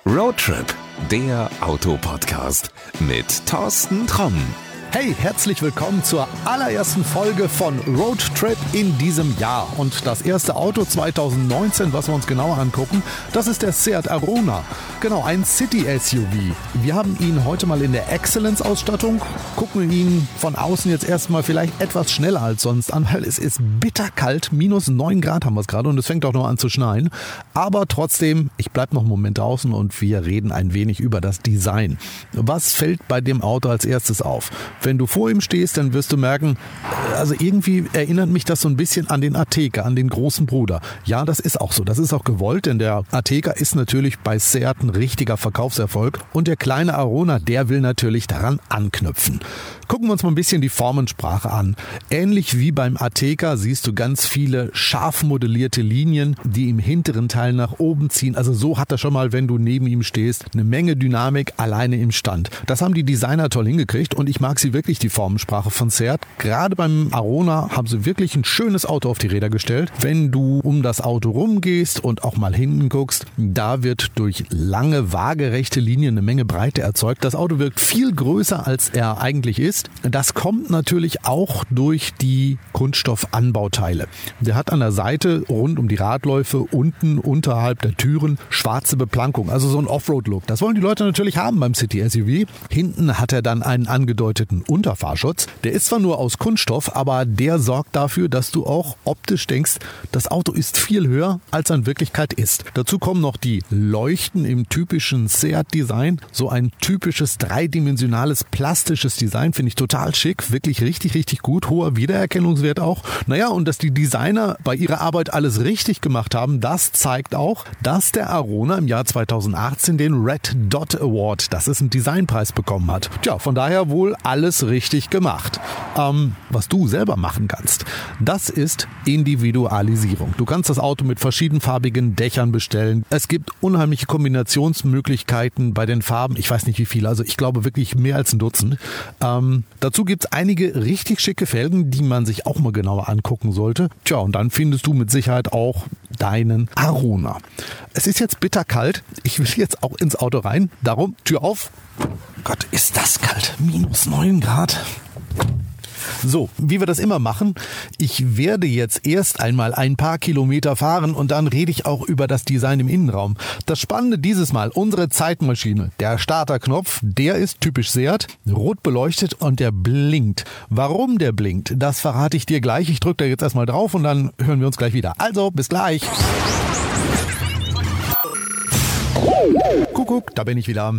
Roadtrip, der Autopodcast mit Thorsten Tromm. Hey, herzlich willkommen zur allerersten Folge von Roadtrip in diesem Jahr. Und das erste Auto 2019, was wir uns genauer angucken, das ist der Seat Arona. Genau, ein City-SUV. Wir haben ihn heute mal in der Excellence-Ausstattung, gucken ihn von außen jetzt erstmal vielleicht etwas schneller als sonst an, weil es ist bitterkalt, minus 9 Grad haben wir es gerade und es fängt auch noch an zu schneien. Aber trotzdem, ich bleibe noch einen Moment draußen und wir reden ein wenig über das Design. Was fällt bei dem Auto als erstes auf? Wenn du vor ihm stehst, dann wirst du merken, also irgendwie erinnert mich das so ein bisschen an den Ateca, an den großen Bruder. Ja, das ist auch so. Das ist auch gewollt, denn der Ateca ist natürlich bei Seat ein richtiger Verkaufserfolg. Und der kleine Arona, der will natürlich daran anknüpfen. Gucken wir uns mal ein bisschen die Formensprache an. Ähnlich wie beim Ateca siehst du ganz viele scharf modellierte Linien, die im hinteren Teil nach oben ziehen. Also so hat er schon mal, wenn du neben ihm stehst, eine Menge Dynamik alleine im Stand. Das haben die Designer toll hingekriegt und ich mag sie wirklich, die Formensprache von Seat. Gerade beim Arona haben sie wirklich ein schönes Auto auf die Räder gestellt. Wenn du um das Auto rumgehst und auch mal hinten guckst, da wird durch lange, waagerechte Linien eine Menge Breite erzeugt. Das Auto wirkt viel größer, als er eigentlich ist. Das kommt natürlich auch durch die Kunststoffanbauteile. Der hat an der Seite rund um die Radläufe, unten unterhalb der Türen, schwarze Beplankung, also so ein Offroad-Look. Das wollen die Leute natürlich haben beim City-SUV. Hinten hat er dann einen angedeuteten Unterfahrschutz. Der ist zwar nur aus Kunststoff, aber der sorgt dafür, dass du auch optisch denkst, das Auto ist viel höher, als er in Wirklichkeit ist. Dazu kommen noch die Leuchten im typischen Seat-Design. So ein typisches dreidimensionales plastisches Design finde ich total schick, wirklich richtig, richtig gut. Hoher Wiedererkennungswert auch. Naja, und dass die Designer bei ihrer Arbeit alles richtig gemacht haben, das zeigt auch, dass der Arona im Jahr 2018 den Red Dot Award, das ist ein Designpreis, bekommen hat. Tja, von daher wohl alles richtig gemacht. Was du selber machen kannst, das ist Individualisierung. Du kannst das Auto mit verschiedenfarbigen Dächern bestellen. Es gibt unheimliche Kombinationsmöglichkeiten bei den Farben. Ich weiß nicht wie viele, also ich glaube wirklich mehr als ein Dutzend. Dazu gibt es einige richtig schicke Felgen, die man sich auch mal genauer angucken sollte. Tja, und dann findest du mit Sicherheit auch deinen Arona. Es ist jetzt bitterkalt. Ich will jetzt auch ins Auto rein. Darum, Tür auf. Gott, ist das kalt. Minus 9 Grad. So, wie wir das immer machen, ich werde jetzt erst einmal ein paar Kilometer fahren und dann rede ich auch über das Design im Innenraum. Das Spannende dieses Mal, unsere Zeitmaschine, der Starterknopf, der ist typisch Seat, rot beleuchtet und der blinkt. Warum der blinkt, das verrate ich dir gleich. Ich drücke da jetzt erstmal drauf und dann hören wir uns gleich wieder. Also, bis gleich. Kuckuck, da bin ich wieder.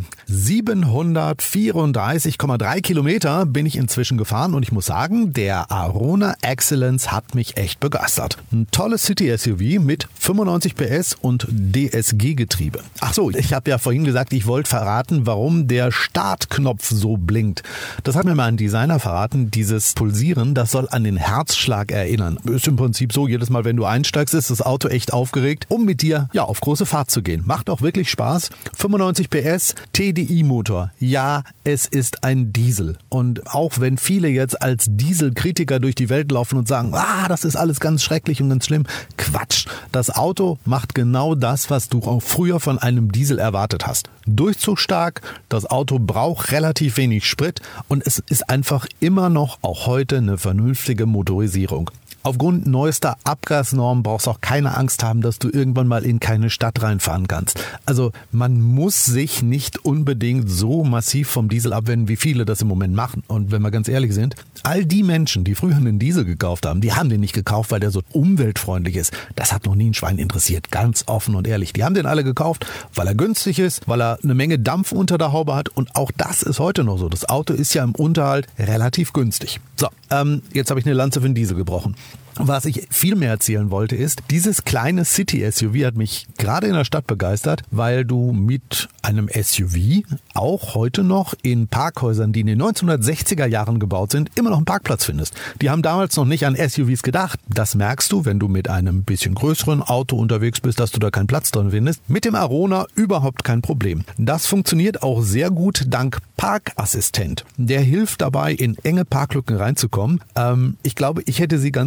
734,3 Kilometer bin ich inzwischen gefahren und ich muss sagen, der Arona Excellence hat mich echt begeistert. Ein tolles City-SUV mit 95 PS und DSG-Getriebe. Ach so, ich habe ja vorhin gesagt, ich wollte verraten, warum der Startknopf so blinkt. Das hat mir mal ein Designer verraten, dieses Pulsieren, das soll an den Herzschlag erinnern. Ist im Prinzip so, jedes Mal, wenn du einsteigst, ist das Auto echt aufgeregt, um mit dir auf große Fahrt zu gehen. Macht auch wirklich Spaß. 95 PS, TDI-Motor. Ja, es ist ein Diesel. Und auch wenn viele jetzt als Dieselkritiker durch die Welt laufen und sagen, das ist alles ganz schrecklich und ganz schlimm. Quatsch. Das Auto macht genau das, was du auch früher von einem Diesel erwartet hast. Durchzugsstark, das Auto braucht relativ wenig Sprit und es ist einfach immer noch auch heute eine vernünftige Motorisierung. Aufgrund neuester Abgasnormen brauchst du auch keine Angst haben, dass du irgendwann mal in keine Stadt reinfahren kannst. Also man muss sich nicht unbedingt so massiv vom Diesel abwenden, wie viele das im Moment machen. Und wenn wir ganz ehrlich sind, all die Menschen, die früher einen Diesel gekauft haben, die haben den nicht gekauft, weil der so umweltfreundlich ist. Das hat noch nie ein Schwein interessiert, ganz offen und ehrlich. Die haben den alle gekauft, weil er günstig ist, weil er eine Menge Dampf unter der Haube hat und auch das ist heute noch so. Das Auto ist ja im Unterhalt relativ günstig. So, jetzt habe ich eine Lanze für den Diesel gebrochen. Was ich viel mehr erzählen wollte ist, dieses kleine City-SUV hat mich gerade in der Stadt begeistert, weil du mit einem SUV auch heute noch in Parkhäusern, die in den 1960er Jahren gebaut sind, immer noch einen Parkplatz findest. Die haben damals noch nicht an SUVs gedacht. Das merkst du, wenn du mit einem bisschen größeren Auto unterwegs bist, dass du da keinen Platz drin findest. Mit dem Arona überhaupt kein Problem. Das funktioniert auch sehr gut dank Parkassistent. Der hilft dabei, in enge Parklücken reinzukommen. Ich glaube, ich hätte sie ganz oft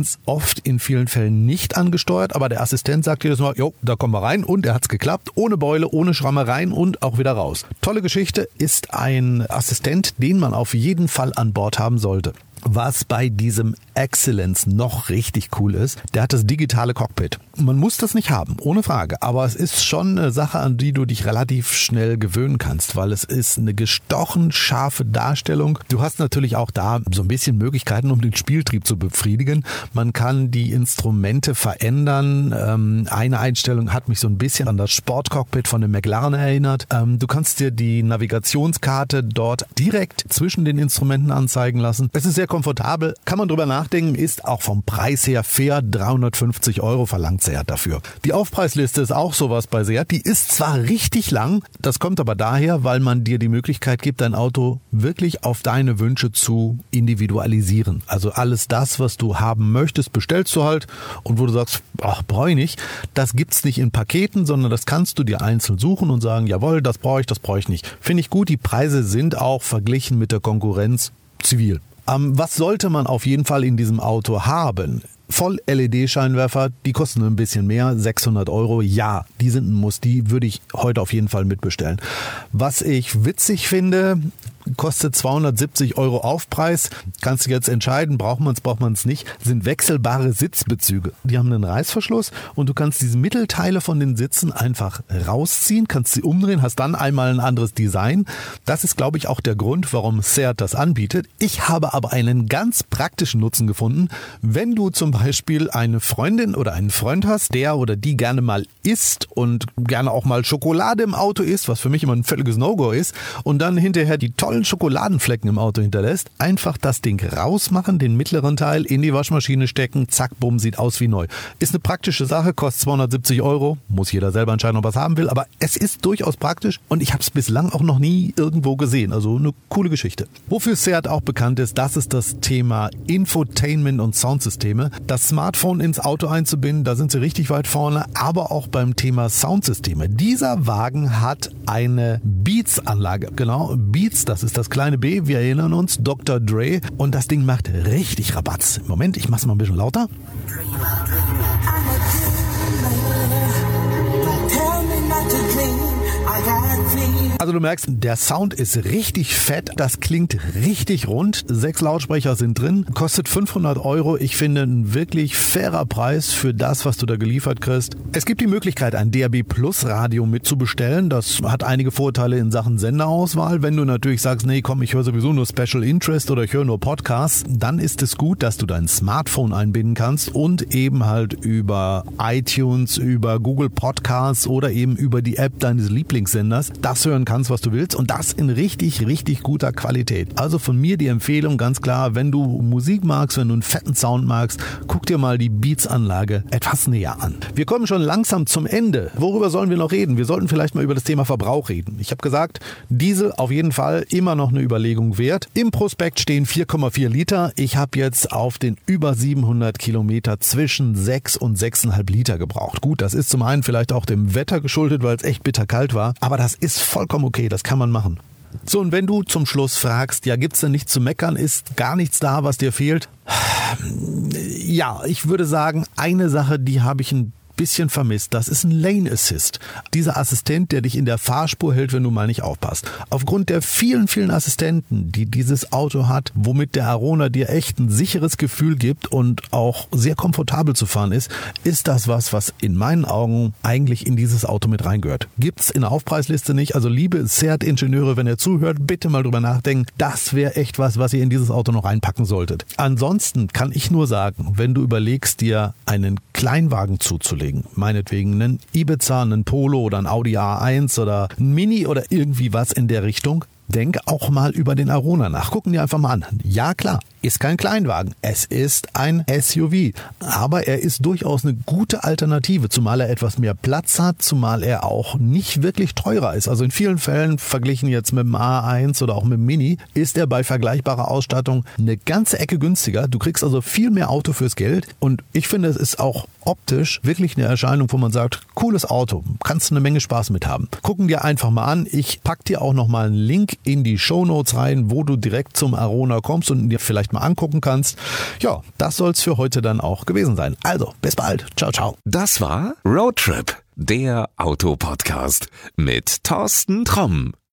oft in vielen Fällen nicht angesteuert, aber der Assistent sagt jedes Mal, jo, da kommen wir rein und er hat's geklappt, ohne Beule, ohne Schrammereien und auch wieder raus. Tolle Geschichte, ist ein Assistent, den man auf jeden Fall an Bord haben sollte. Was bei diesem Excellence noch richtig cool ist, der hat das digitale Cockpit. Man muss das nicht haben, ohne Frage, aber es ist schon eine Sache, an die du dich relativ schnell gewöhnen kannst, weil es ist eine gestochen scharfe Darstellung. Du hast natürlich auch da so ein bisschen Möglichkeiten, um den Spieltrieb zu befriedigen. Man kann die Instrumente verändern. Eine Einstellung hat mich so ein bisschen an das Sportcockpit von dem McLaren erinnert. Du kannst dir die Navigationskarte dort direkt zwischen den Instrumenten anzeigen lassen. Es ist sehr komfortabel, kann man drüber nachdenken, ist auch vom Preis her fair, 350 € verlangt Seat dafür. Die Aufpreisliste ist auch sowas bei Seat, die ist zwar richtig lang, das kommt aber daher, weil man dir die Möglichkeit gibt, dein Auto wirklich auf deine Wünsche zu individualisieren. Also alles das, was du haben möchtest, bestellst du halt und wo du sagst, ach, brauche ich nicht, das gibt's nicht in Paketen, sondern das kannst du dir einzeln suchen und sagen, jawohl, das brauche ich nicht. Finde ich gut, die Preise sind auch verglichen mit der Konkurrenz zivil. Was sollte man auf jeden Fall in diesem Auto haben? Voll-LED-Scheinwerfer, die kosten ein bisschen mehr, 600 €. Ja, die sind ein Muss, die würde ich heute auf jeden Fall mitbestellen. Was ich witzig finde, kostet 270 € Aufpreis. Kannst du jetzt entscheiden, braucht man es nicht. Sind wechselbare Sitzbezüge. Die haben einen Reißverschluss und du kannst diese Mittelteile von den Sitzen einfach rausziehen, kannst sie umdrehen, hast dann einmal ein anderes Design. Das ist, glaube ich, auch der Grund, warum Seat das anbietet. Ich habe aber einen ganz praktischen Nutzen gefunden. Wenn du zum Beispiel eine Freundin oder einen Freund hast, der oder die gerne mal isst und gerne auch mal Schokolade im Auto isst, was für mich immer ein völliges No-Go ist, und dann hinterher die tollen Schokoladenflecken im Auto hinterlässt, einfach das Ding rausmachen, den mittleren Teil in die Waschmaschine stecken, zack, bumm, sieht aus wie neu. Ist eine praktische Sache, kostet 270 €, muss jeder selber entscheiden, ob er es haben will, aber es ist durchaus praktisch und ich habe es bislang auch noch nie irgendwo gesehen, also eine coole Geschichte. Wofür Seat auch bekannt ist, das ist das Thema Infotainment und Soundsysteme. Das Smartphone ins Auto einzubinden, da sind sie richtig weit vorne, aber auch beim Thema Soundsysteme. Dieser Wagen hat eine Beats-Anlage, genau, Beats, das ist das kleine B, wir erinnern uns, Dr. Dre, und das Ding macht richtig Rabatz. Moment, ich mach's mal ein bisschen lauter. Also du merkst, der Sound ist richtig fett, das klingt richtig rund, 6 Lautsprecher sind drin, kostet 500 €. Ich finde ein wirklich fairer Preis für das, was du da geliefert kriegst. Es gibt die Möglichkeit, ein DAB Plus Radio mitzubestellen, das hat einige Vorteile in Sachen Senderauswahl. Wenn du natürlich sagst, nee komm, ich höre sowieso nur Special Interest oder ich höre nur Podcasts, dann ist es gut, dass du dein Smartphone einbinden kannst und eben halt über iTunes, über Google Podcasts oder eben über die App deines Lieblingssenders das hören kannst, was du willst, und das in richtig, richtig guter Qualität. Also von mir die Empfehlung ganz klar, wenn du Musik magst, wenn du einen fetten Sound magst, guck dir mal die Beats-Anlage etwas näher an. Wir kommen schon langsam zum Ende. Worüber sollen wir noch reden? Wir sollten vielleicht mal über das Thema Verbrauch reden. Ich habe gesagt, Diesel auf jeden Fall immer noch eine Überlegung wert. Im Prospekt stehen 4,4 Liter. Ich habe jetzt auf den über 700 Kilometer zwischen 6 und 6,5 Liter gebraucht. Gut, das ist zum einen vielleicht auch dem Wetter geschuldet, weil es echt bitterkalt war, aber das ist vollkommen okay, das kann man machen. So, und wenn du zum Schluss fragst, ja, gibt's denn nichts zu meckern, ist gar nichts da, was dir fehlt? Ja, ich würde sagen, eine Sache, die habe ich ein bisschen vermisst. Das ist ein Lane Assist. Dieser Assistent, der dich in der Fahrspur hält, wenn du mal nicht aufpasst. Aufgrund der vielen, vielen Assistenten, die dieses Auto hat, womit der Arona dir echt ein sicheres Gefühl gibt und auch sehr komfortabel zu fahren ist das was in meinen Augen eigentlich in dieses Auto mit reingehört. Gibt's in der Aufpreisliste nicht. Also liebe Seat-Ingenieure, wenn ihr zuhört, bitte mal drüber nachdenken. Das wäre echt was ihr in dieses Auto noch reinpacken solltet. Ansonsten kann ich nur sagen, wenn du überlegst, dir einen Kleinwagen zuzulegen, meinetwegen einen Ibiza, einen Polo oder ein Audi A1 oder ein Mini oder irgendwie was in der Richtung, denk auch mal über den Arona nach. Gucken dir einfach mal an. Ja klar, ist kein Kleinwagen, es ist ein SUV, aber er ist durchaus eine gute Alternative, zumal er etwas mehr Platz hat, zumal er auch nicht wirklich teurer ist. Also in vielen Fällen, verglichen jetzt mit dem A1 oder auch mit dem Mini, ist er bei vergleichbarer Ausstattung eine ganze Ecke günstiger. Du kriegst also viel mehr Auto fürs Geld und ich finde, es ist auch optisch wirklich eine Erscheinung, wo man sagt, cooles Auto, kannst du eine Menge Spaß mit haben. Gucken dir einfach mal an. Ich pack dir auch noch mal einen Link in die Shownotes rein, wo du direkt zum Arona kommst und dir vielleicht mal angucken kannst. Ja, das soll es für heute dann auch gewesen sein. Also, bis bald. Ciao, ciao. Das war Roadtrip, der Autopodcast mit Thorsten Tromm.